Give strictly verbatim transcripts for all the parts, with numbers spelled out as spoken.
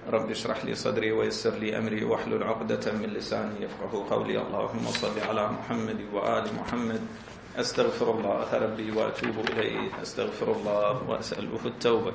رب اشرح لي صدري ويسر لي أمري واحلل عقدة من لساني يفقهوا قولي. اللهم صل على محمد وآل محمد. أستغفر الله ربي وأتوب إليه، أستغفر الله وأسأله التوبة.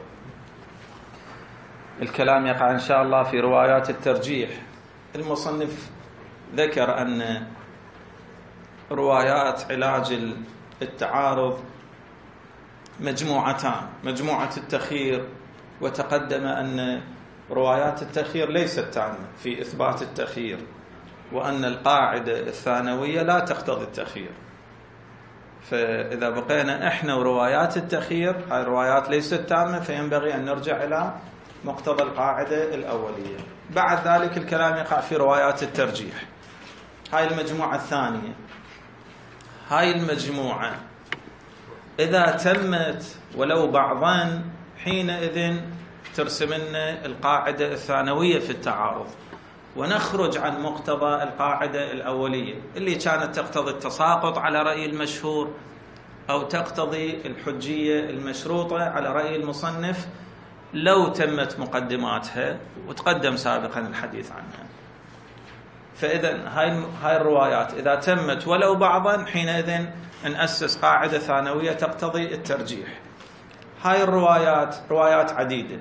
الكلام يقع إن شاء الله في روايات الترجيح. المصنف ذكر أن روايات علاج التعارض مجموعتان، مجموعة التخيير، وتقدم أن روايات التخيير ليست تامة في إثبات التخيير، وأن القاعدة الثانوية لا تقتضي التخيير. فإذا بقينا إحنا وروايات التخيير، هاي الروايات ليست تامة، فينبغي أن نرجع إلى مقتضى القاعدة الأولية. بعد ذلك الكلام يقع في روايات الترجيح. هاي المجموعة الثانية. هاي المجموعة إذا تمت ولو بعضا، حينئذ ترسم لنا القاعدة الثانوية في التعارض، ونخرج عن مقتضى القاعدة الأولية اللي كانت تقتضي التساقط على رأي المشهور، أو تقتضي الحجية المشروطة على رأي المصنف لو تمت مقدماتها، وتقدم سابقا الحديث عنها. فإذا هاي هاي الروايات إذا تمت ولو بعضا، حينئذ نأسس قاعدة ثانوية تقتضي الترجيح. هاي الروايات روايات عديدة،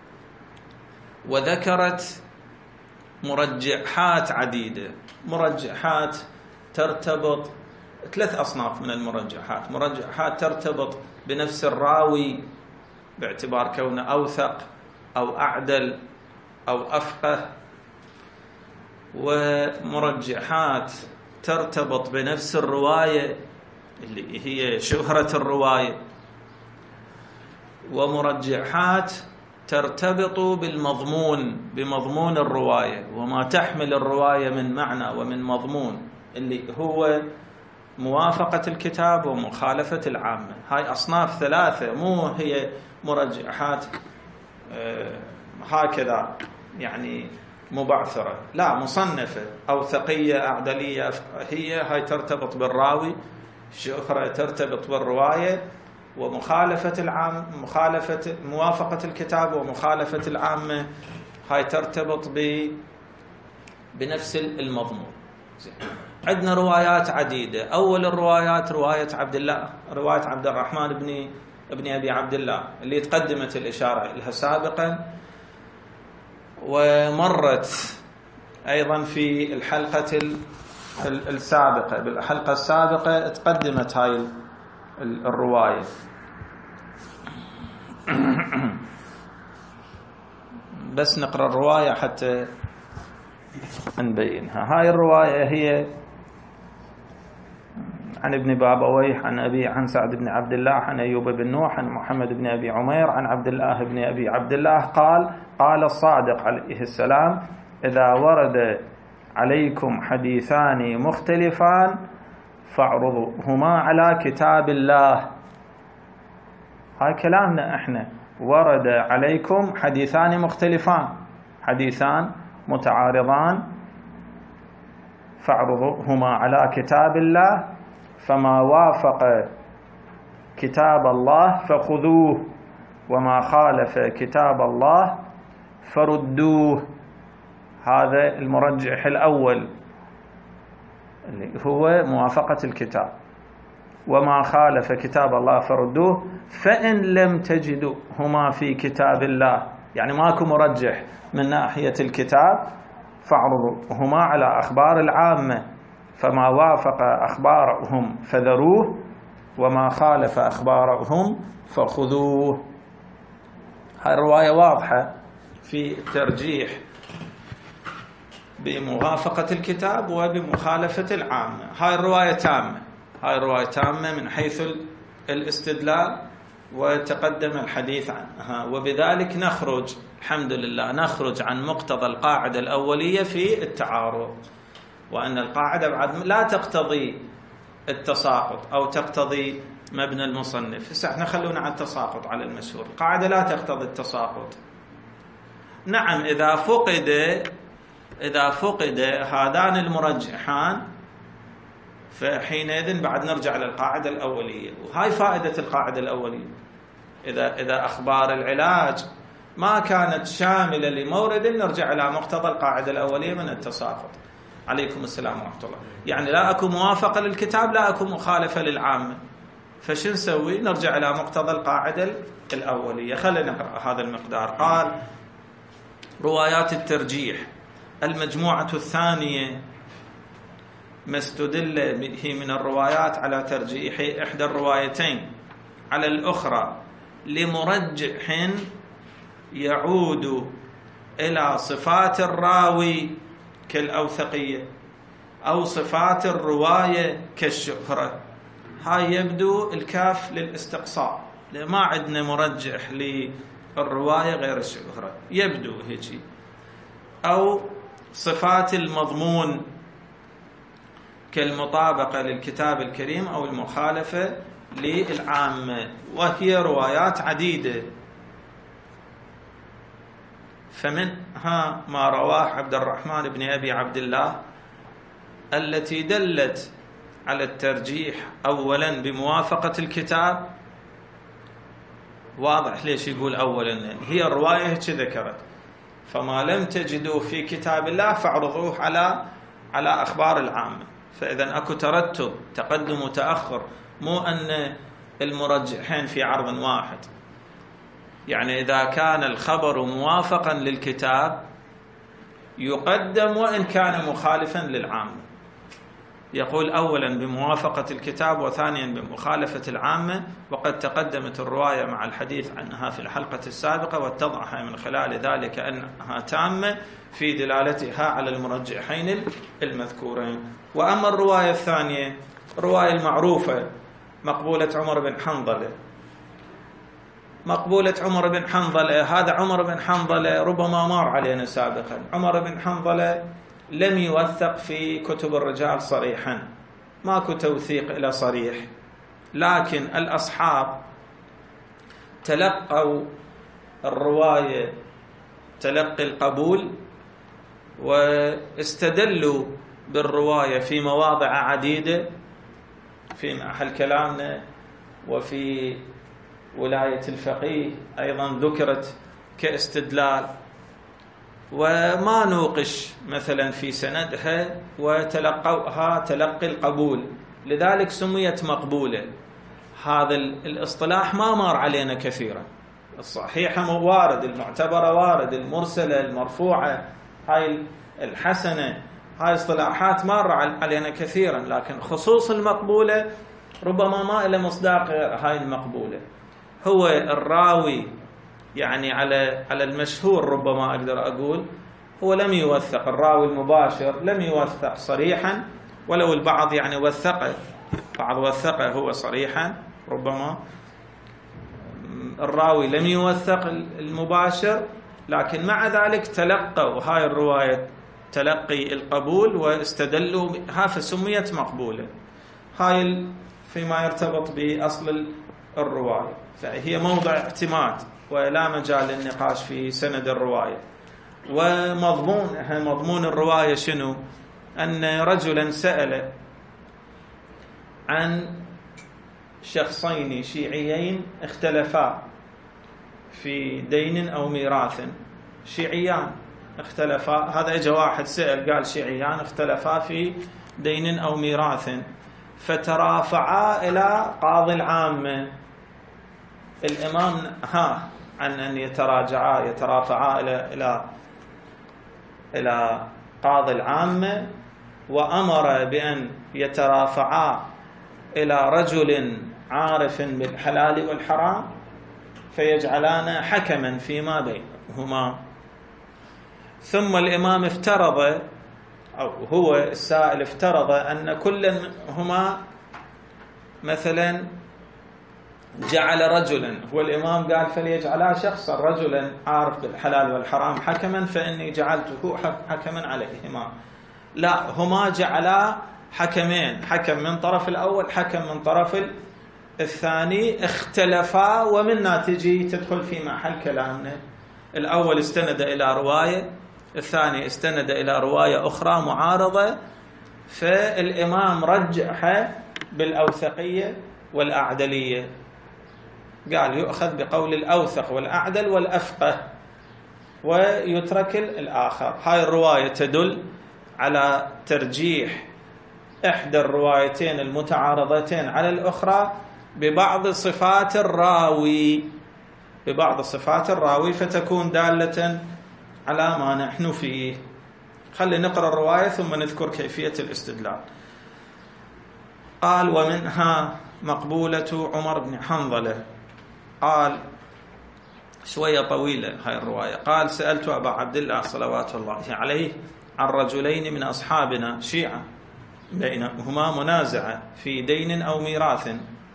وذكرت مرجحات عديدة. مرجحات ترتبط، ثلاث أصناف من المرجحات. مرجحات ترتبط بنفس الراوي باعتبار كونه أوثق أو أعدل أو أفقه، ومرجحات ترتبط بنفس الرواية اللي هي شهرة الرواية، ومرجحات ترتبط بالمضمون، بمضمون الرواية وما تحمل الرواية من معنى ومن مضمون، اللي هو موافقة الكتاب ومخالفة العامة. هاي أصناف ثلاثة، مو هي مرجحات هكذا يعني مبعثرة، لا، مصنفة أوثقية أعدلية. هي هاي ترتبط بالراوي، شهرة ترتبط بالرواية، ومخالفة العام مخالفة موافقة الكتاب ومخالفة العامة هاي ترتبط ب بنفس المضمون. عندنا روايات عديدة. أول الروايات رواية عبد الله، رواية عبد الرحمن بن ابن أبي عبد الله، اللي تقدمت الإشارة لها سابقا، ومرت أيضا في الحلقة السابقة. بالحلقة السابقة تقدمت هاي الرواية. بس نقرأ الرواية حتى نبينها. هاي الرواية هي عن ابن بابويه عن أبي عن سعد بن عبد الله عن أيوب بن نوح عن محمد بن أبي عمير عن عبد الله بن أبي عبد الله قال: قال الصادق عليه السلام: إذا ورد عليكم حديثان مختلفان فاعرضوهما على كتاب الله. هاي كلامنا احنا. ورد عليكم حديثان مختلفان، حديثان متعارضان، فاعرضوهما على كتاب الله، فما وافق كتاب الله فخذوه، وما خالف كتاب الله فردوه. هذا المرجح الأول اللي هو موافقة الكتاب. وما خالف كتاب الله فردوه، فإن لم تجدوا هما في كتاب الله، يعني ماكو مرجح من ناحية الكتاب، فاعرضوهما على أخبار العامة، فما وافق أخبارهم فذروه، وما خالف أخبارهم فخذوه. هاي الرواية واضحة في الترجيح بموافقة الكتاب وبمخالفة العامة. هاي الرواية تامة، هاي الرواية تامة من حيث الاستدلال، وتقدم الحديث عنها. وبذلك نخرج الحمد لله نخرج عن مقتضى القاعدة الأولية في التعارض، وأن القاعدة بعد لا تقتضي التساقط أو تقتضي مبنى المصنف. هسه احنا خلونا على التساقط على المشهور. القاعدة لا تقتضي التساقط. نعم، إذا فقد إذا فقد هذان المرجحان فحينئذ بعد نرجع للقاعدة الأولية. وهاي فائدة القاعدة الأولية. إذا إذا أخبار العلاج ما كانت شاملة لمورد نرجع إلى مقتضى القاعدة الأولية من التساقط. عليكم السلام ورحمة الله. يعني لا أكون موافقة للكتاب، لا أكون مخالفة للعامة، فشو نسوي؟ نرجع إلى مقتضى القاعدة الأولية. خلينا نقرأ هذا المقدار. قال: روايات الترجيح المجموعة الثانية ما استدل به من الروايات على ترجيح إحدى الروايتين على الأخرى لمرجح يعود إلى صفات الراوي كالأوثقية أو صفات الرواية كالشهرة. هاي يبدو الكاف للاستقصاء، ما عندنا مرجح للرواية غير الشهرة، يبدو هيك. أو صفات المضمون كالمطابقة للكتاب الكريم أو المخالفة للعامة، وهي روايات عديدة. فمنها ما رواه عبد الرحمن بن أبي عبد الله التي دلت على الترجيح أولا بموافقة الكتاب. واضح ليش يقول أولا؟ هي الرواية ذكرت، فما لم تجدوا في كتاب الله فاعرضوه على على أخبار العامة. فإذا أكو ترتب، تقدم وتأخر، مو أن المرجحين في عرض واحد. يعني إذا كان الخبر موافقا للكتاب يقدم وإن كان مخالفا للعامة. يقول أولا بموافقة الكتاب وثانيا بمخالفة العامة، وقد تقدمت الرواية مع الحديث عنها في الحلقة السابقة، واتضح من خلال ذلك أنها تامة في دلالتها على المرجحين المذكورين. وأما الرواية الثانية، الرواية المعروفة مقبولة عمر بن حنظلة. مقبولة عمر بن حنظلة، هذا عمر بن حنظلة ربما مر علينا سابقا. عمر بن حنظلة لم يوثق في كتب الرجال صريحا، ماكو توثيق إلى صريح، لكن الأصحاب تلقوا الرواية تلقي القبول، واستدلوا بالرواية في مواضع عديدة في محل كلامنا وفي ولاية الفقيه أيضا ذكرت كاستدلال، وما نوقش مثلا في سندها، وتلقوها تلقي القبول، لذلك سميت مقبولة. هذا الاصطلاح ما مر علينا كثيرا. الصحيحة وارد، المعتبرة وارد، المرسلة، المرفوعة، هاي الحسنة، هاي اصطلاحات مر علينا كثيرا، لكن خصوص المقبولة ربما ما إلى مصداق غير هاي المقبولة. هو الراوي يعني على على المشهور ربما أقدر أقول هو لم يوثق، الراوي المباشر لم يوثق صريحا، ولو البعض يعني وثقه، بعض وثقه هو صريحا، ربما الراوي لم يوثق المباشر، لكن مع ذلك تلقوا هاي الرواية تلقي القبول واستدلوا بها فسميت مقبولة. هاي فيما يرتبط بأصل الرواية، فهي موضع اعتماد ولا مجال للنقاش في سند الرواية. ومضمون مضمون الرواية شنو؟ أن رجلا سأل عن شخصين شيعيين اختلفا في دين أو ميراث، شيعيان اختلفا، هذا اجى واحد سأل قال شيعيان اختلفا في دين أو ميراث، فترافعا إلى قاضي العامة. الإمام ها عن أن يتراجعا يترافعا إلى إلى إلى قاضي العامة، وأمر بأن يترافعا إلى رجل عارف بالحلال والحرام فيجعلان حكما فيما بينهما. ثم الإمام افترض، أو هو السائل افترض، أن كل منهما مثلا جعل رجلا، هو الإمام قال فليجعلا شخصا رجلا عارف بالحلال والحرام حكما فإني جعلته حكما عليهما. لا، هما جعلا حكمين، حكم من طرف الأول، حكم من طرف الثاني، اختلفا، ومنها تجي تدخل في محل كلامنا. الأول استند إلى رواية، الثاني استند إلى رواية أخرى معارضة، فالإمام رجح بالأوثقية والأعدلية، قال يؤخذ بقول الأوثق والأعدل والأفقه، ويترك الآخر. هاي الرواية تدل على ترجيح إحدى الروايتين المتعارضتين على الأخرى ببعض صفات الراوي ببعض صفات الراوي فتكون دالة على ما نحن فيه. خلينا نقرأ الرواية ثم نذكر كيفية الاستدلال. قال: ومنها مقبولة عمر بن حنظلة. قال شوية طويلة هاي الرواية. قال: سألت أبا عبد الله صلوات الله عليه عن رجلين من أصحابنا شيعة بينهما منازعة في دين أو ميراث،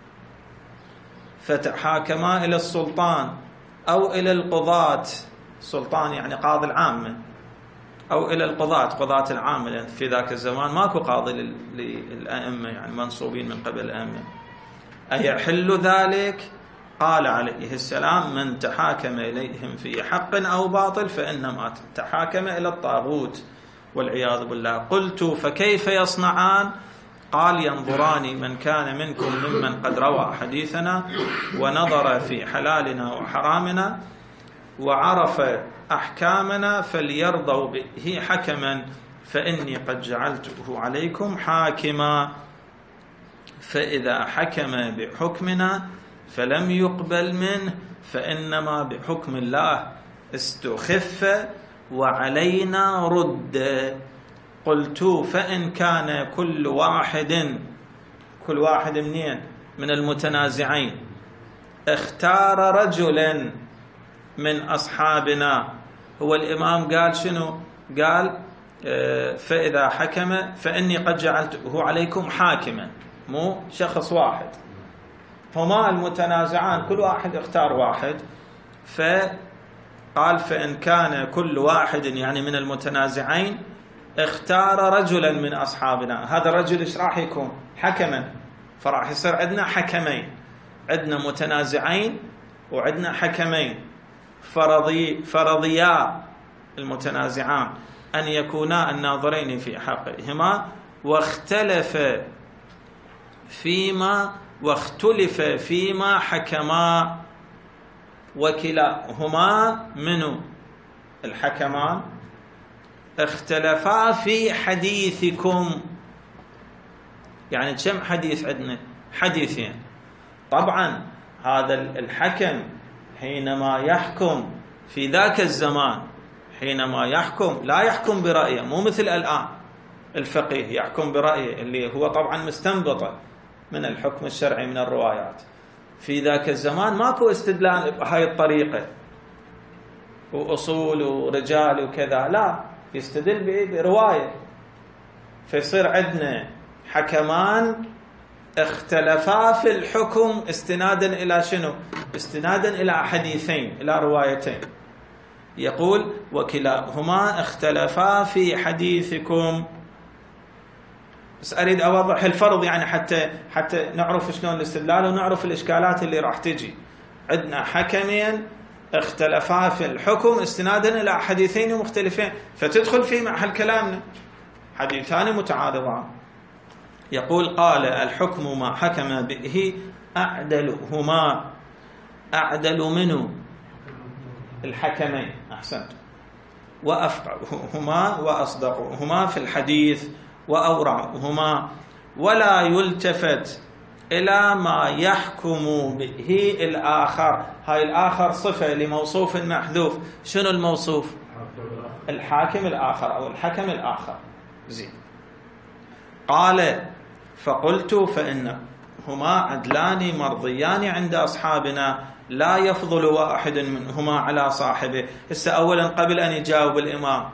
فتحاكما إلى السلطان أو إلى القضاة. سلطان يعني قاضي العامة، أو إلى القضاة قضاة العامة، لأن في ذاك الزمان ماكو قاضي للأئمة يعني منصوبين من قبل الأئمة. أيحل ذلك؟ قال عليه السلام: من تحاكم إليهم في حق أو باطل فإنما تحاكم إلى الطاغوت والعياذ بالله. قلت: فكيف يصنعان؟ قال: ينظران من كان منكم ممن قد روى حديثنا ونظر في حلالنا وحرامنا وعرف أحكامنا فليرضوا به حكما، فإني قد جعلته عليكم حاكما، فإذا حكم بحكمنا فلم يقبل منه فإنما بحكم الله استخف وعلينا رد. قلت: فإن كان كل واحد كل واحد منين من المتنازعين اختار رجلا من أصحابنا. هو الإمام قال شنو؟ قال فإذا حكم فإني قد جعلته عليكم حاكما، مو شخص واحد. هما المتنازعان كل واحد اختار واحد، فقال فإن كان كل واحد يعني من المتنازعين اختار رجلا من أصحابنا، هذا الرجل ايش راح يكون؟ حكما. فراح يصير عندنا حكمين، عندنا متنازعين وعندنا حكمين. فرضي فرضيا المتنازعان أن يكونا الناظرين في حقهما، واختلف فيما واختلف فيما حكما، وكلاهما منه الحكمان اختلفا في حديثكم. يعني كم حديث عندنا؟ حديثين. طبعا هذا الحكم حينما يحكم في ذاك الزمان، حينما يحكم لا يحكم برأيه، مو مثل الآن الفقيه يحكم برأيه اللي هو طبعا مستنبطة من الحكم الشرعي من الروايات. في ذاك الزمان ماكو استدلال بهاي الطريقة وأصول ورجال وكذا، لا، يستدل برواية. فيصير عندنا حكمان اختلفا في الحكم استنادا إلى شنو؟ استنادا إلى حديثين، إلى روايتين. يقول: وكلاهما اختلفا في حديثكم. بس أريد أوضح الفرض يعني حتى حتى نعرف شلون الاستدلال ونعرف الإشكالات اللي راح تجي. عندنا حكمين اختلفا في الحكم استنادا إلى حديثين مختلفين، فتدخل في محل كلامنا حديثان متعارضان. يقول: قال: الحكم ما حكم به أعدلهما. أعدل منه الحكمين، أحسنت، وأفقههما وأصدقهما في الحديث وأورعهما، ولا يلتفت إلى ما يحكم به الآخر. هاي الآخر صفة لموصوف محذوف. شنو الموصوف؟ الحاكم الآخر أو الحكم الآخر. زين. قال: فقلت: فإنهما عدلان مرضيان عند أصحابنا لا يفضل واحد منهما على صاحبه. هسه أولا قبل أن يجاوب الإمام،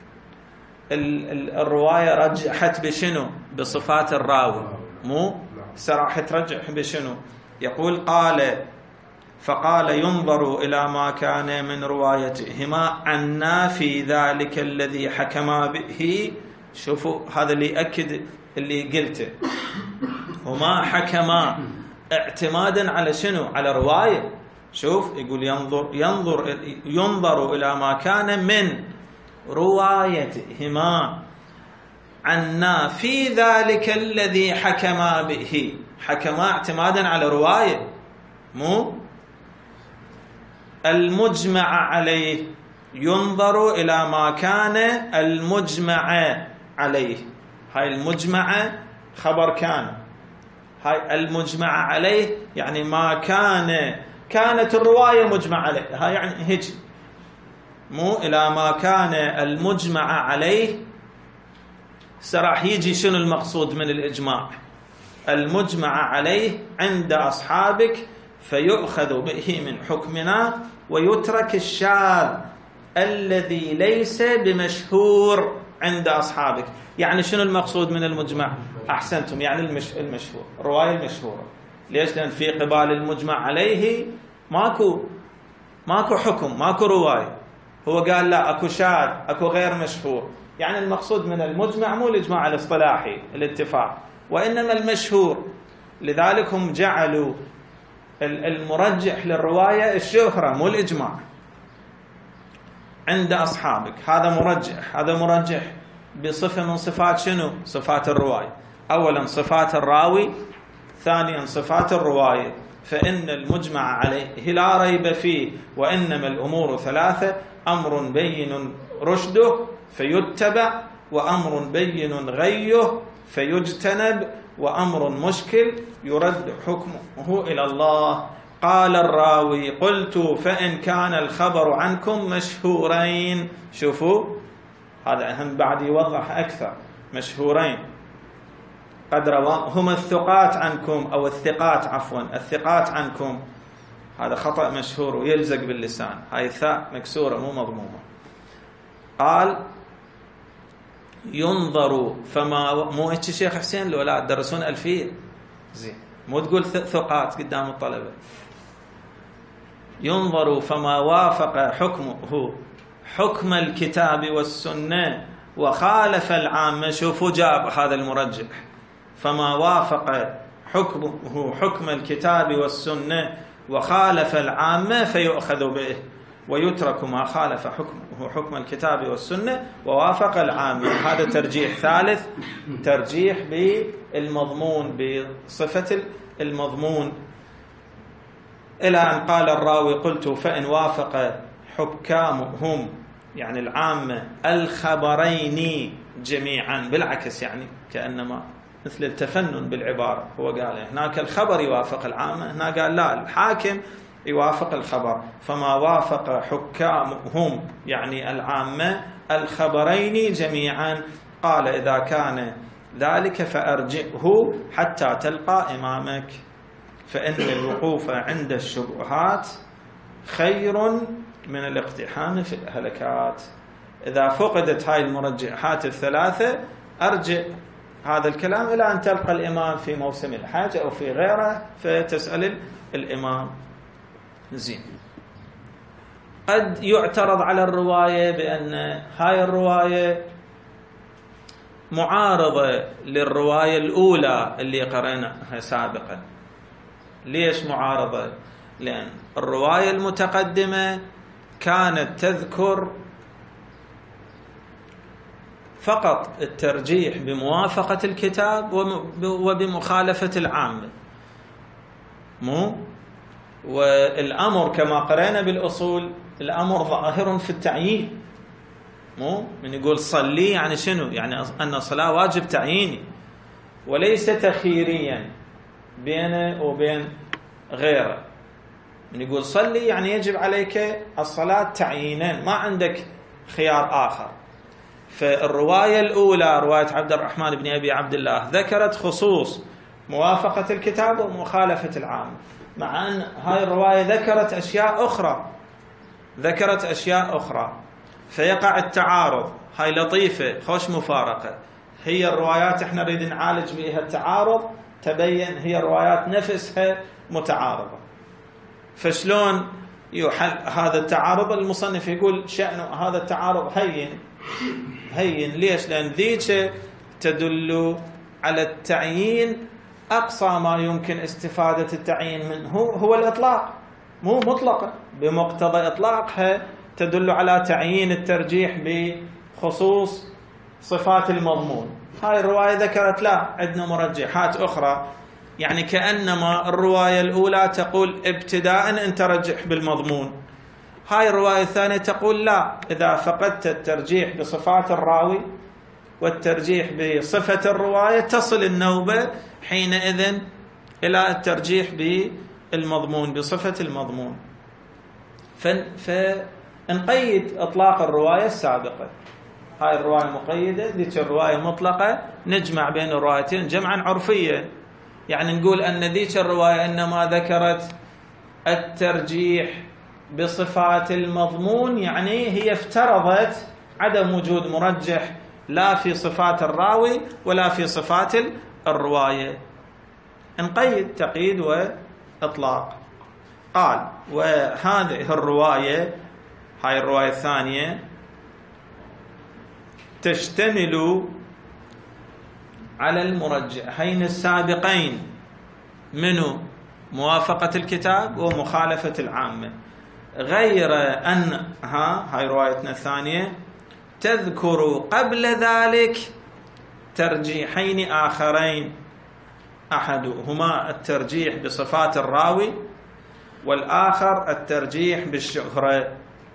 الرواية رجحت بشنو؟ بصفات الراوي، مو سراح ترجح بشنو؟ يقول: قال: فقال: ينظر إلى ما كان من روايتهما عنا في ذلك الذي حكما به. شوفوا هذا اللي يأكد اللي قلته، هما حكما اعتمادا على شنو؟ على رواية. شوف يقول: ينظر ينظر ينظر إلى ما كان من روايتهما عنا في ذلك الذي حكما به. حكما اعتمادا على رواية، مو المجمع عليه. ينظر إلى ما كان المجمع عليه. هاي المجمع خبر كان، هاي المجمع عليه يعني ما كان، كانت الرواية مجمع عليه، هاي يعني هيك، مو إلى ما كان المجمع عليه. سراح يجي شنو المقصود من الإجماع؟ المجمع عليه عند أصحابك فيؤخذ به من حكمنا ويترك الشاذ الذي ليس بمشهور عند أصحابك. يعني شنو المقصود من المجمع؟ أحسنتم، يعني المش... المشهور، الرواية المشهورة. ليش؟ لأن في قبال المجمع عليه ماكو ماكو حكم، ماكو رواية. هو قال لا، أكو شاذ، أكو غير مشهور. يعني المقصود من المجمع مو الإجماع الاصطلاحي الاتفاق، وإنما المشهور. لذلك هم جعلوا المرجح للرواية الشهرة مو الإجماع عند أصحابك. هذا مرجح، هذا مرجح بصفة من صفات شنو؟ صفات الرواية. أولا صفات الراوي، ثانيا صفات الرواية. فإن المجمع عليه لا ريب فيه، وإنما الأمور ثلاثة: أمر بين رشده فيتبع، وأمر بين غيه فيجتنب، وأمر مشكل يرد حكمه إلى الله. قال الراوي: قلت فإن كان الخبر عنكم مشهورين. شوفوا هذا أهم، بعد يوضح أكثر. مشهورين قد رواهم الثقات عنكم، أو الثقات عفوا الثقات عنكم. هذا خطأ مشهور ويلزق باللسان، هاي الثاء مكسورة مو مضمومة. قال: ينظر فما، مو هيك شيخ حسين لو لا تدرسون ألفية زين، مو تقول ثقات قدام الطلبة. ينظر فما وافق حكمه حكم الكتاب والسنة وخالف العامة. شوفوا جاب هذا المرجح: فما وافق حكمه حكم الكتاب والسنة وخالف العامة فيؤخذ به، ويترك ما خالف حكمه حكم الكتاب والسنة ووافق العامة. هذا ترجيح ثالث، ترجيح بالمضمون، بصفة المضمون. إلى أن قال الراوي: قلت فإن وافق حكامهم، يعني العامة، الخبرين جميعا. بالعكس، يعني كأنما مثل التفنن بالعبارة. هو قال هناك الخبر يوافق العامة، هنا قال لا، الحاكم يوافق الخبر. فما وافق حكامهم يعني العامة الخبرين جميعا. قال: إذا كان ذلك فأرجئه حتى تلقى إمامك، فإن الوقوف عند الشبهات خير من الاقتحام في الهلكات. إذا فقدت هاي المرجحات الثلاثة أرجع هذا الكلام إلى أن تلقى الإمام في موسم الحج أو في غيره، فتسأل الإمام. زين. قد يعترض على الرواية بأن هاي الرواية معارضة للرواية الأولى اللي قرأناها سابقا. ليش معارضة؟ لأن الرواية المتقدمة كانت تذكر فقط الترجيح بموافقة الكتاب وبمخالفة العامة، مو والأمر كما قرأنا بالأصول الأمر ظاهر في التعيين. مو من يقول صلي يعني شنو؟ يعني أن الصلاة واجب تعييني وليس تخييريا بينه وبين غيره. من يقول صلي يعني يجب عليك الصلاة تعيينا، ما عندك خيار آخر. فالرواية الأولى رواية عبد الرحمن بن أبي عبد الله ذكرت خصوص موافقة الكتاب ومخالفة العامة، مع أن هاي الرواية ذكرت أشياء أخرى ذكرت أشياء أخرى فيقع التعارض. هاي لطيفة، خوش مفارقة. هي الروايات احنا نريد نعالج بها التعارض، تبين هي الروايات نفسها متعارضة. فشلون يحل هذا التعارض؟ المصنف يقول شأن هذا التعارض هين هين. ليش؟ لأن ذيك تدل على التعيين، أقصى ما يمكن استفادة التعيين منه هو الإطلاق، مو مطلقة، بمقتضى إطلاقها تدل على تعيين الترجيح بخصوص صفات المضمون. هاي الرواية ذكرت لا، عندنا مرجحات أخرى. يعني كأنما الرواية الأولى تقول ابتداء أن ترجح بالمضمون، هاي الرواية الثانية تقول لا، إذا فقدت الترجيح بصفات الراوي والترجيح بصفة الرواية تصل النوبة حينئذ إلى الترجيح بالمضمون بصفة المضمون. فنقيد إطلاق الرواية السابقة، هاي الرواية مقيدة، ذيك الرواية مطلقة، نجمع بين الروايتين جمعا عرفيا، يعني نقول أن ذيك الرواية إنما ذكرت الترجيح بصفات المضمون، يعني هي افترضت عدم وجود مرجح لا في صفات الراوي ولا في صفات الرواية. نقيد تقييد وإطلاق. قال وهذه الرواية، هاي الرواية الثانية، تشتمل على المرجحين السابقين، منه موافقة الكتاب ومخالفة العامة، غير أنها هاي روايتنا الثانية تذكر قبل ذلك ترجيحين آخرين، أحدهما الترجيح بصفات الراوي والآخر الترجيح بالشهرة.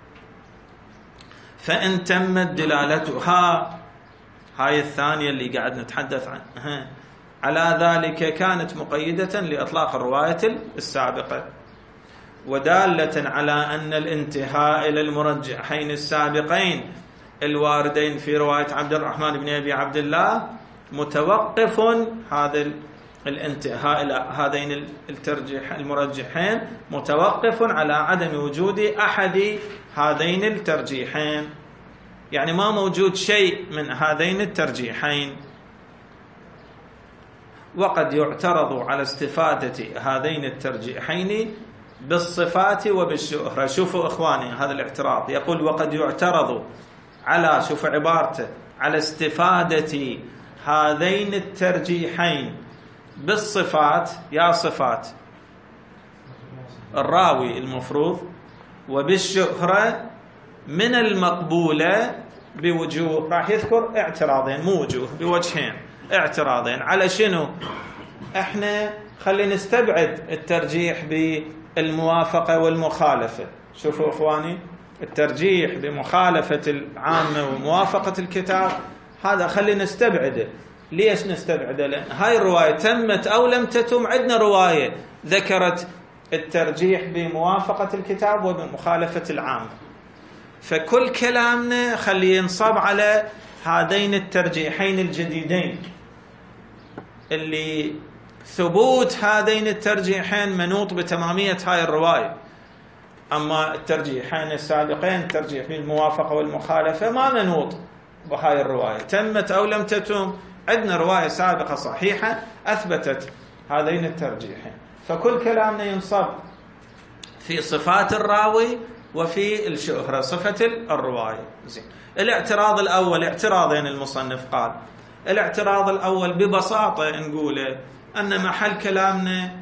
فإن تمت دلالتها، هاي الثانية اللي قاعد نتحدث عنها، على ذلك كانت مقيدة لإطلاق الرواية السابقة، ودالة على أن الانتهاء إلى المرجحين السابقين الواردين في رواية عبد الرحمن بن أبي عبد الله متوقف، هذا الانتهاء إلى هذين الترجيح المرجحين متوقف على عدم وجود أحد هذين الترجيحين، يعني ما موجود شيء من هذين الترجيحين. وقد يعترض على استفادة هذين الترجيحين بالصفات وبالشهرة. شوفوا إخواني هذا الاعتراض، يقول وقد يعترض على، شوف عبارته، على استفادة هذين الترجيحين بالصفات، يا صفات الراوي المفروض، وبالشهرة من المقبولة بوجوه، راح يذكر اعتراضين، مو وجوه، بوجهين، اعتراضين. على شنو؟ احنا خلينا نستبعد الترجيح بالموافقة والمخالفة. شوفوا اخواني، الترجيح بمخالفة العامة وموافقة الكتاب هذا خلينا نستبعده. ليش نستبعده؟ لأن هاي الرواية تمت أو لم تتم، عندنا رواية ذكرت الترجيح بموافقة الكتاب وبمخالفة العامة، فكل كلامنا خليه ينصب على هذين الترجيحين الجديدين اللي ثبوت هذين الترجيحين منوط بتمامية هاي الرواية. أما الترجيحين السابقين، الترجيح بالموافقة والمخالفة، ما منوط بهاي الرواية، تمت أو لم تتم، عندنا رواية سابقة صحيحة أثبتت هذين الترجيحين، فكل كلامنا ينصب في صفات الراوي وفي الشهرة، صفة الرواية. زين. الاعتراض الأول، اعتراضين المصنف قال. الاعتراض الأول ببساطة نقوله أن محل كلامنا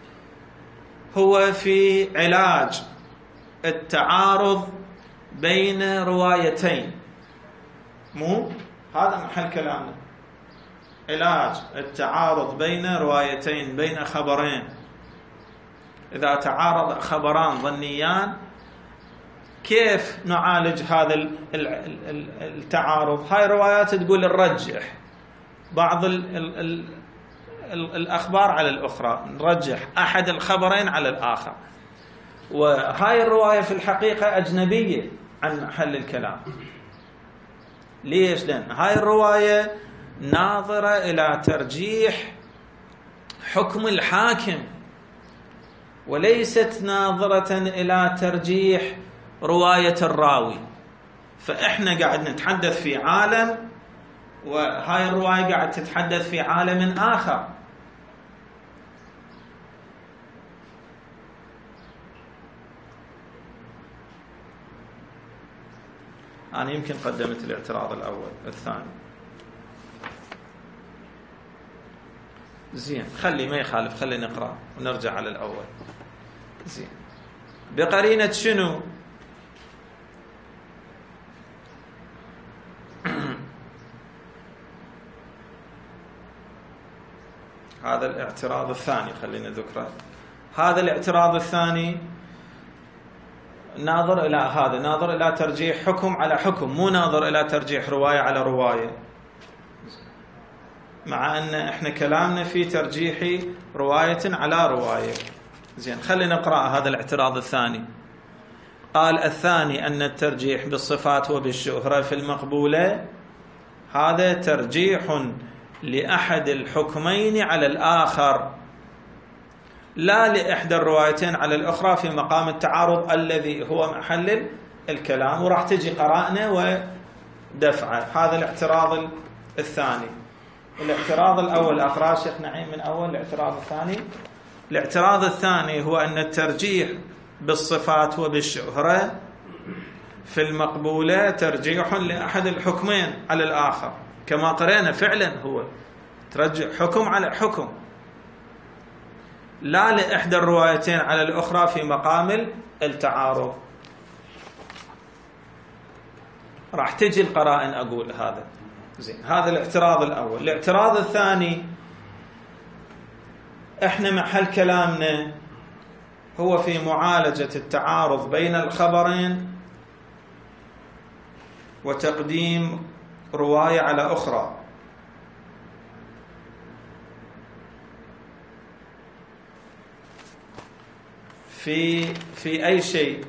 هو في علاج التعارض بين روايتين، مو هذا محل كلامنا، علاج التعارض بين روايتين، بين خبرين. إذا تعارض خبران ظنيان كيف نعالج هذا التعارض؟ هاي روايات تقول نرجح بعض ال ال ال ال الأخبار على الأخرى، نرجح أحد الخبرين على الآخر، وهاي الرواية في الحقيقة أجنبية عن محل الكلام. ليش؟ لأن هاي الرواية ناظرة إلى ترجيح حكم الحاكم، وليست ناظرة إلى ترجيح رواية الراوي. فإحنا قاعد نتحدث في عالم، وهاي الرواية قاعد تتحدث في عالم آخر. أنا يمكن قدمت الاعتراض الأول، الثاني زين، خلي ما يخالف، خلي نقرأ ونرجع على الأول. زين. بقرينة شنو؟ هذا الاعتراض الثاني خلينا ذكره. هذا الاعتراض الثاني ناظر إلى هذا، ناظر إلى ترجيح حكم على حكم، مو ناظر إلى ترجيح رواية على رواية، مع أن إحنا كلامنا في ترجيح رواية على رواية. زين، خلينا نقرأ هذا الاعتراض الثاني. قال الثاني أن الترجيح بالصفات وبالشهرة في المقبولة هذا ترجيح لأحد الحكمين على الآخر، لا لإحدى الروايتين على الأخرى في مقام التعارض الذي هو محل الكلام، وراح تجي قرائنا ودفعة. هذا الاعتراض الثاني. الاعتراض الأول أقرأ شيخ نعيم من أول الاعتراض الثاني. الاعتراض الثاني هو أن الترجيح بالصفات وبالشهرة في المقبولة ترجيح لأحد الحكمين على الآخر، كما قرأنا فعلا هو ترجح حكم على حكم، لا لإحدى الروايتين على الأخرى في مقام التعارض. راح تجي القرائن أقول هذا. زين، هذا الاعتراض الأول. الاعتراض الثاني، احنا محل كلامنا هو في معالجة التعارض بين الخبرين وتقديم رواية على أخرى. في في أي شيء.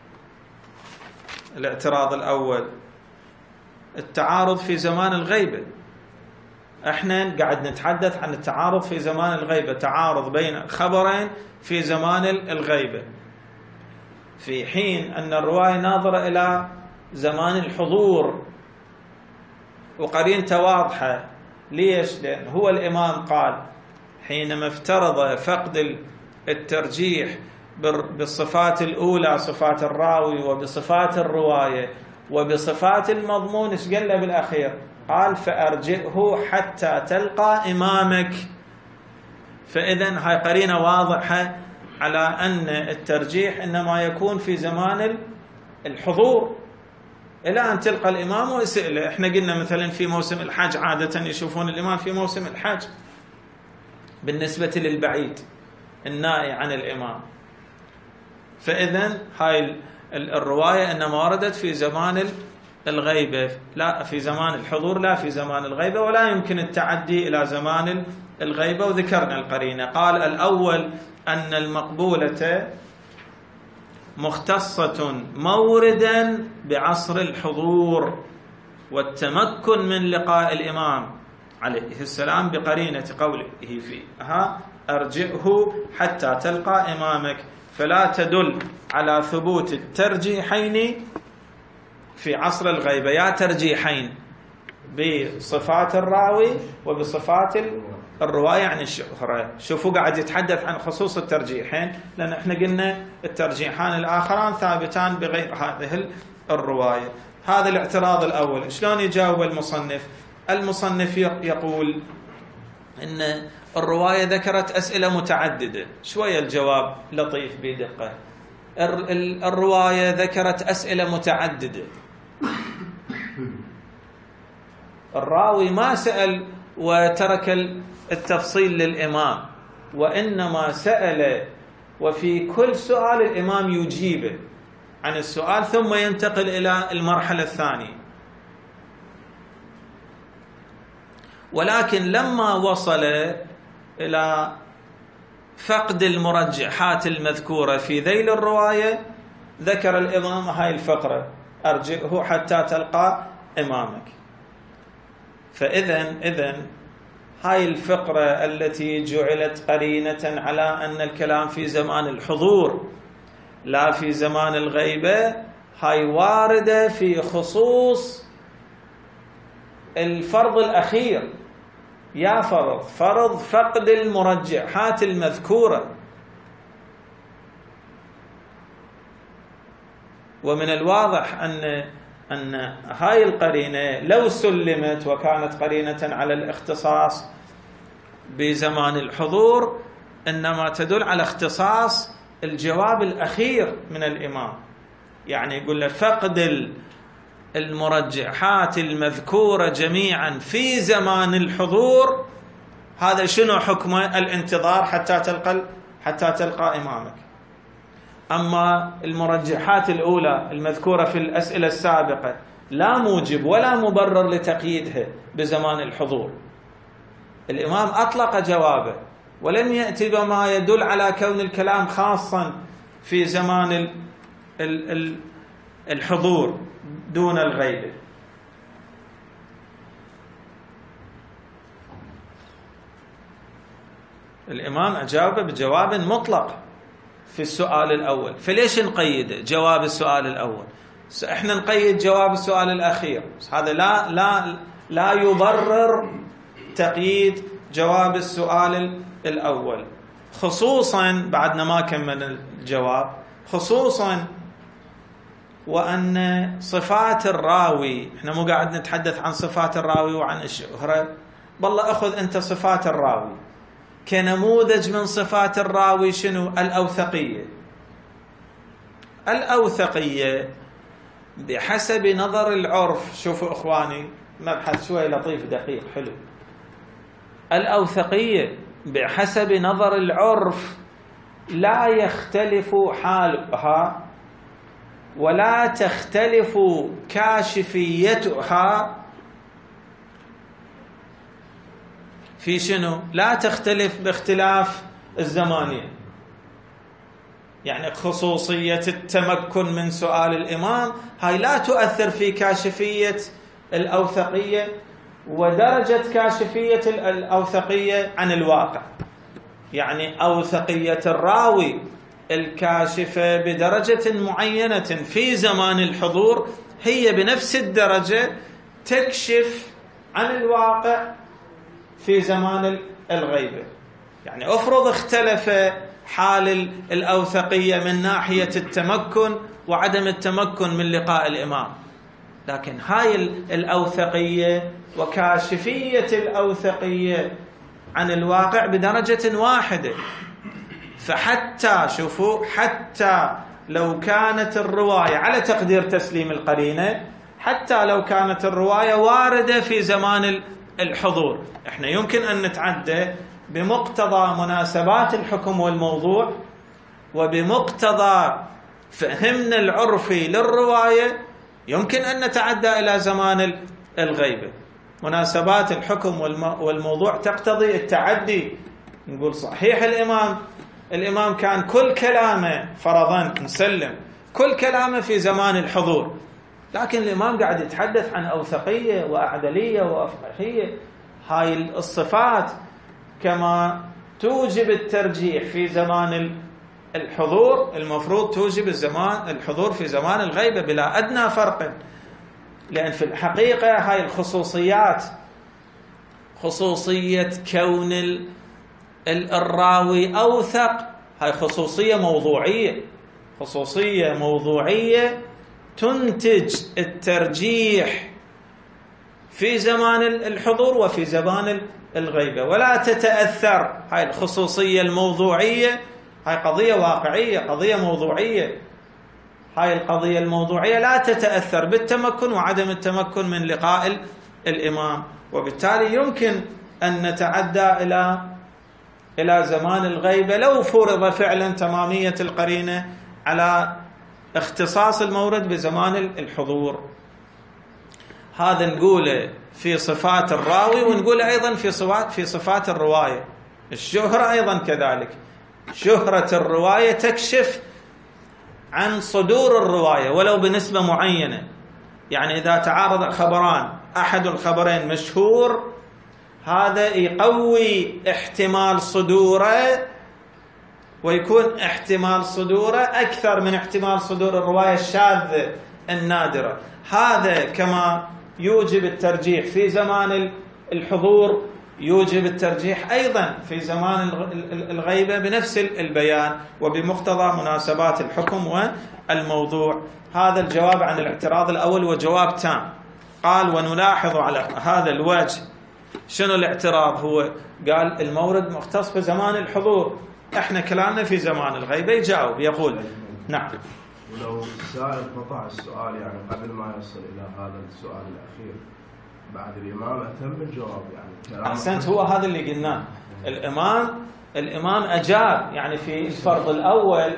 الاعتراض الأول التعارض في زمان الغيبة. احنا قاعد نتحدث عن التعارض في زمان الغيبة، تعارض بين خبرين في زمان الغيبة، في حين أن الرواية ناظرة إلى زمان الحضور وقرينته واضحة. ليش؟ لأن هو الإمام قال حينما افترض فقد الترجيح بالصفات الأولى صفات الراوي وبصفات الرواية وبصفات المضمون، ايش قال له بالأخير؟ قال فأرجئه حتى تلقى إمامك. فإذن هاي قرينة واضحة على أن الترجيح إنما يكون في زمان الحضور إلى أن تلقى الإمام ويسأله. إحنا قلنا مثلا في موسم الحج عادة يشوفون الإمام في موسم الحج بالنسبة للبعيد النائي عن الإمام. فإذن هاي الرواية إنما وردت في زمان الغيبة، لا في زمان الحضور، لا في زمان الغيبة، ولا يمكن التعدي إلى زمان الغيبة. وذكرنا القرينة. قال الأول أن المقبولة مختصة موردا بعصر الحضور والتمكن من لقاء الإمام عليه السلام بقرينة قوله فيها أرجئه حتى تلقى إمامك، فلا تدل على ثبوت الترجيحين في عصر الغيبة، يا ترجيحين بصفات الراوي وبصفات الرواية عن الشهرة. شوفوا قاعد يتحدث عن خصوص الترجيحين، لأن احنا قلنا الترجيحان الآخران ثابتان بغير هذه الرواية. هذا الاعتراض الأول. شلون يجاوب المصنف؟ المصنف يقول إن الرواية ذكرت أسئلة متعددة. شوية الجواب لطيف بدقة. الرواية ذكرت أسئلة متعددة، الراوي ما سأل وترك التفصيل للإمام، وإنما سأل وفي كل سؤال الإمام يجيبه عن السؤال ثم ينتقل إلى المرحلة الثانية. ولكن لما وصل إلى فقد المرجحات المذكورة في ذيل الرواية ذكر الإمام هاي الفقرة أرجئه حتى تلقى إمامك. فإذن إذن هاي الفقرة التي جعلت قرينة على أن الكلام في زمان الحضور لا في زمان الغيبة، هاي واردة في خصوص الفرض الأخير، يا فرض فرض فقد المرجحات المذكورة. ومن الواضح أن أن هاي القرينة لو سلمت وكانت قرينة على الاختصاص بزمان الحضور إنما تدل على اختصاص الجواب الأخير من الإمام. يعني يقول له فقد المرجحات المذكورة جميعا في زمان الحضور، هذا شنو حكمه؟ الانتظار حتى تلقى حتى تلقى إمامك. أما المرجحات الأولى المذكورة في الأسئلة السابقة لا موجب ولا مبرر لتقييدها بزمان الحضور. الإمام أطلق جوابه ولم يأتي بما يدل على كون الكلام خاصا في زمان الحضور دون الغيبة. الإمام أجاب بجواب مطلق في السؤال الأول، فليش نقيد جواب السؤال الأول؟ احنا نقيد جواب السؤال الأخير، هذا لا لا لا يبرر تقييد جواب السؤال الأول، خصوصا بعدنا ما كمل الجواب، خصوصا وأن صفات الراوي، احنا مو قاعد نتحدث عن صفات الراوي وعن الشهرة، بالله أخذ أنت صفات الراوي كنموذج من صفات الراوي شنو؟ الأوثقية. الأوثقية بحسب نظر العرف، شوفوا إخواني مبحث شوي لطيف دقيق حلو، الأوثقية بحسب نظر العرف لا يختلف حالها ولا تختلف كاشفيتها في شنو؟ لا تختلف باختلاف الزمانية، يعني خصوصية التمكن من سؤال الإمام هاي لا تؤثر في كاشفية الأوثقية ودرجة كاشفية الأوثقية عن الواقع، يعني أوثقية الراوي الكاشفة بدرجة معينة في زمان الحضور هي بنفس الدرجة تكشف عن الواقع في زمان الغيبة. يعني أفرض اختلف حال الأوثقية من ناحية التمكن وعدم التمكن من لقاء الإمام، لكن هاي الأوثقية وكاشفية الأوثقية عن الواقع بدرجة واحدة، فحتى شوفوا حتى لو كانت الرواية على تقدير تسليم القرينة، حتى لو كانت الرواية واردة في زمان الحضور، احنا يمكن أن نتعدى بمقتضى مناسبات الحكم والموضوع وبمقتضى فهمنا العرفي للرواية يمكن أن نتعدى إلى زمان الغيبة. مناسبات الحكم والموضوع تقتضي التعدي، نقول صحيح الإمام الإمام كان كل كلامه فرضا نسلم كل كلامه في زمان الحضور، لكن الإمام قاعد يتحدث عن أوثقية وأعدلية وأفقهية، هاي الصفات كما توجب الترجيح في زمان الحضور المفروض توجب الزمان الحضور في زمان الغيبة بلا أدنى فرق، لأن في الحقيقة هاي الخصوصيات، خصوصية كون الراوي أوثق، هاي خصوصية موضوعية، خصوصية موضوعية تنتج الترجيح في زمان الحضور وفي زمان الغيبة، ولا تتأثر هاي الخصوصية الموضوعية، هاي قضية واقعية قضية موضوعية، هاي القضية الموضوعية لا تتأثر بالتمكن وعدم التمكن من لقاء الإمام، وبالتالي يمكن أن نتعدى إلى إلى زمان الغيبة لو فرض فعلا تمامية القرينة على اختصاص المورد بزمان الحضور. هذا نقوله في صفات الراوي، ونقوله أيضا في صفات في صفات الرواية. الشهرة أيضا كذلك، شهرة الرواية تكشف عن صدور الرواية ولو بنسبة معينة، يعني إذا تعارض خبران أحد الخبرين مشهور هذا يقوي احتمال صدوره ويكون احتمال صدوره أكثر من احتمال صدور الرواية الشاذة النادرة، هذا كما يوجب الترجيح في زمان الحضور يوجب الترجيح أيضا في زمان الغيبة بنفس البيان وبمقتضى مناسبات الحكم والموضوع. هذا الجواب عن الاعتراض الأول وجواب تام. قال ونلاحظ على هذا الوجه شنو الاعتراض؟ هو قال المورد مختص بزمان الحضور، احنا كلامنا في زمان الغيبة. يجاوب يقول نعم. ولو السائل قطع السؤال يعني قبل ما يصل إلى هذا السؤال الأخير بعد الإمام اهتم بالجواب يعني أحسنت، هو هذا اللي قلناه. الإمام الإمام أجاب يعني في الفرض الأول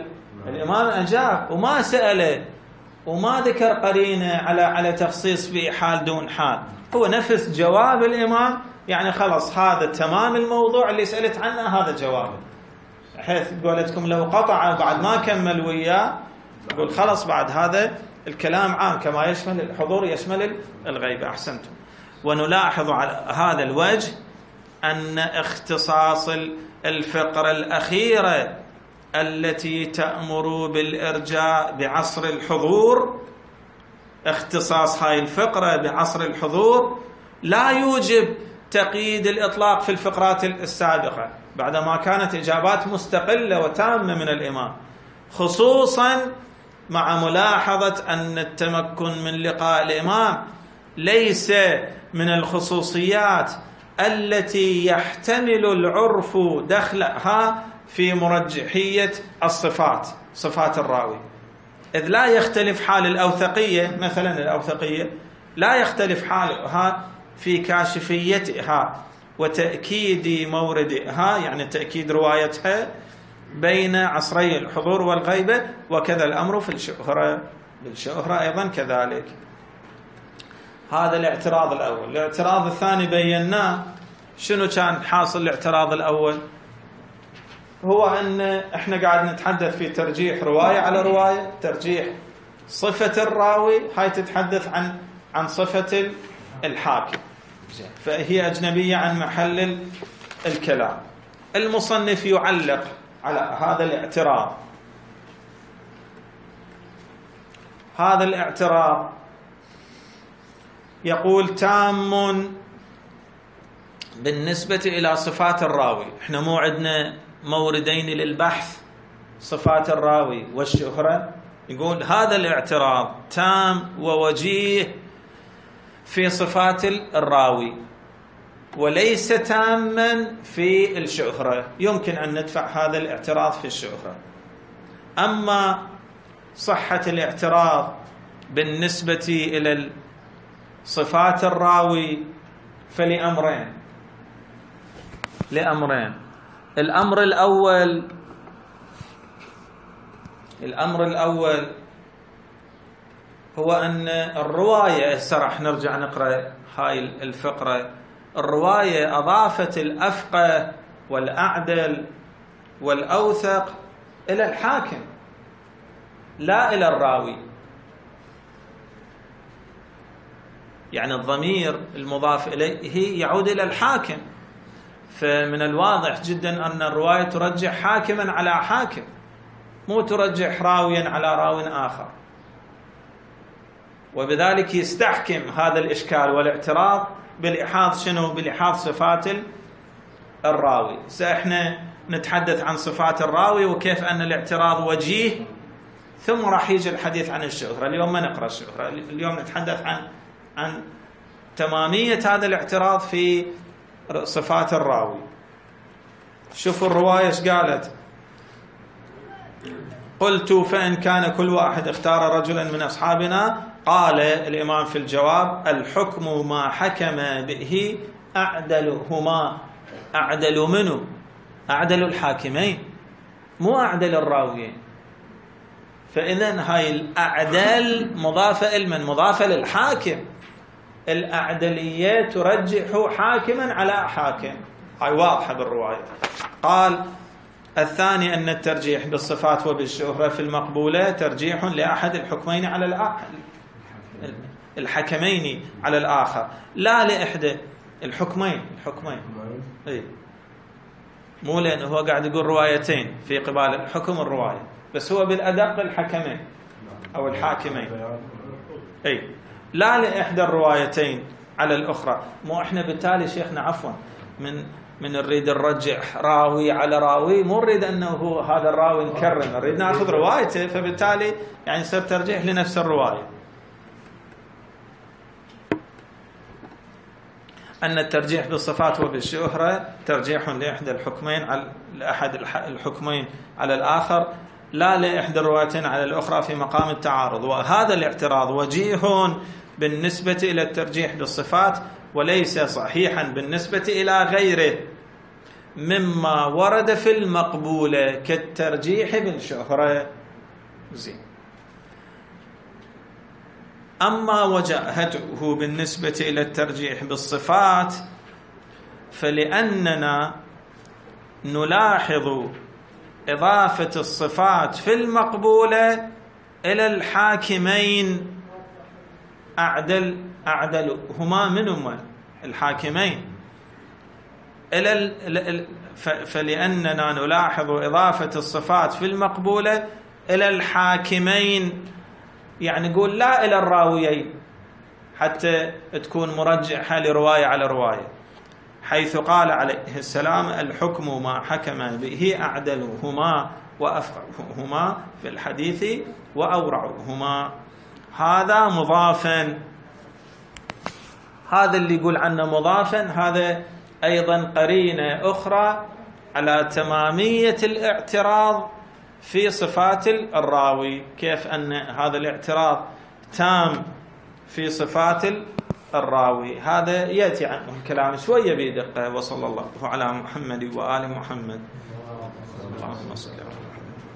الإمام أجاب وما سأله وما ذكر قرينة على على تخصيص في حال دون حال، هو نفس جواب الإمام، يعني خلص هذا تمام الموضوع اللي سألت عنه هذا جوابه، حيث قولتكم لو قطع بعد ما كمل وياه يقول خلص بعد هذا الكلام عام كما يشمل الحضور يشمل الغيبة. أحسنتم. ونلاحظ على هذا الوجه أن اختصاص الفقرة الأخيرة التي تأمر بالإرجاء بعصر الحضور، اختصاص هاي الفقرة بعصر الحضور لا يوجب تقييد الإطلاق في الفقرات السابقة بعدما كانت إجابات مستقلة وتامة من الإمام، خصوصا مع ملاحظة أن التمكن من لقاء الإمام ليس من الخصوصيات التي يحتمل العرف دخلها في مرجحية الصفات، صفات الراوي، إذ لا يختلف حال الأوثقية، مثلا الأوثقية لا يختلف حالها في كاشفيتها وتأكيد موردها، يعني تأكيد روايتها بين عصري الحضور والغيبة، وكذا الأمر في الشهرة، بالشهرة أيضا كذلك. هذا الاعتراض الأول. الاعتراض الثاني بيناه. شنو كان حاصل الاعتراض الأول؟ هو أن احنا قاعد نتحدث في ترجيح رواية على رواية، ترجيح صفة الراوي، هاي تتحدث عن عن صفة الحاكم، فهي أجنبية عن محل الكلام. المصنف يعلق على هذا الاعتراض. هذا الاعتراض يقول تام بالنسبة إلى صفات الراوي. احنا مو عندنا موردين للبحث، صفات الراوي والشهرة. يقول هذا الاعتراض تام ووجيه في صفات الراوي وليس تاما في الشهرة، يمكن أن ندفع هذا الاعتراض في الشهرة. أما صحة الاعتراض بالنسبة إلى صفات الراوي فلأمرين لأمرين الأمر الأول الأمر الأول هو أن الرواية، هسه راح نرجع نقرأ هاي الفقرة، الرواية أضافت الأفقه والأعدل والأوثق إلى الحاكم لا إلى الراوي، يعني الضمير المضاف إليه يعود إلى الحاكم، فمن الواضح جدا أن الرواية ترجح حاكما على حاكم، مو ترجح راويا على راو آخر، وبذلك يستحكم هذا الإشكال والاعتراض بالإحاط شنو؟ بالإحاط صفات الراوي. سإحنا نتحدث عن صفات الراوي وكيف أن الاعتراض وجيه، ثم راح يجي الحديث عن الشهرة. اليوم ما نقرأ الشهرة، اليوم نتحدث عن عن تمامية هذا الاعتراض في صفات الراوي. شوفوا الرواية ايش قالت. قلت فإن كان كل واحد اختار رجلا من أصحابنا، قال الإمام في الجواب: الحكم ما حكم به أعدلهما. أعدل منه؟ أعدل الحاكمين، مو أعدل الراويين. فإذن هاي الأعدل مضافة لمن؟ مضافة للحاكم. الأعدلية ترجح حاكما على حاكم، هاي واضحة بالرواية. قال الثاني أن الترجيح بالصفات وبالشهرة في المقبولة ترجيح لأحد الحكمين على الآخر، الحكمين على الآخر، لا لإحدى الحكمين. الحكمين إيه، مو لأنه هو قاعد يقول روايتين في قبال الحكم الرواية، بس هو بالأدق الحكمين أو الحاكمين، أي لا لإحدى الروايتين على الأخرى. مو إحنا بالتالي شيخنا عفوا من من نريد نرجح راوي على راوي، مو نريد أنه هذا الراوي نكرم، نريد نأخذ روايته، فبالتالي يعني يصير ترجيح لنفس الرواية. أن الترجيح بالصفات وبالشهرة ترجيح لإحدى الحكمين على لأحد الحكمين على الآخر، لا لإحدى الروايتين على الأخرى في مقام التعارض. وهذا الاعتراض وجيه بالنسبة إلى الترجيح بالصفات، وليس صحيحا بالنسبة إلى غيره مما ورد في المقبولة كالترجيح بالشهرة. زين. أما وجهته بالنسبة إلى الترجيح بالصفات فلأننا نلاحظ إضافة الصفات في المقبولة إلى الحاكمين أعدل أعدل هما من هما الحاكمين إلى فلأننا نلاحظ إضافة الصفات في المقبولة إلى الحاكمين، يعني نقول لا إلى الراويين حتى تكون مرجحة لرواية على رواية، حيث قال عليه السلام الحكم ما حكم به أعدلهما وأفقهما في الحديث وأورعهما. هذا مضافا، هذا اللي يقول عنه مضافا هذا أيضا قرينة أخرى على تمامية الاعتراض في صفات الراوي، كيف أن هذا الاعتراض تام في صفات الراوي. هذا يأتي عنه الكلام شوية بدقة. وصلى الله على محمد وآل محمد. اللهم صل على محمد.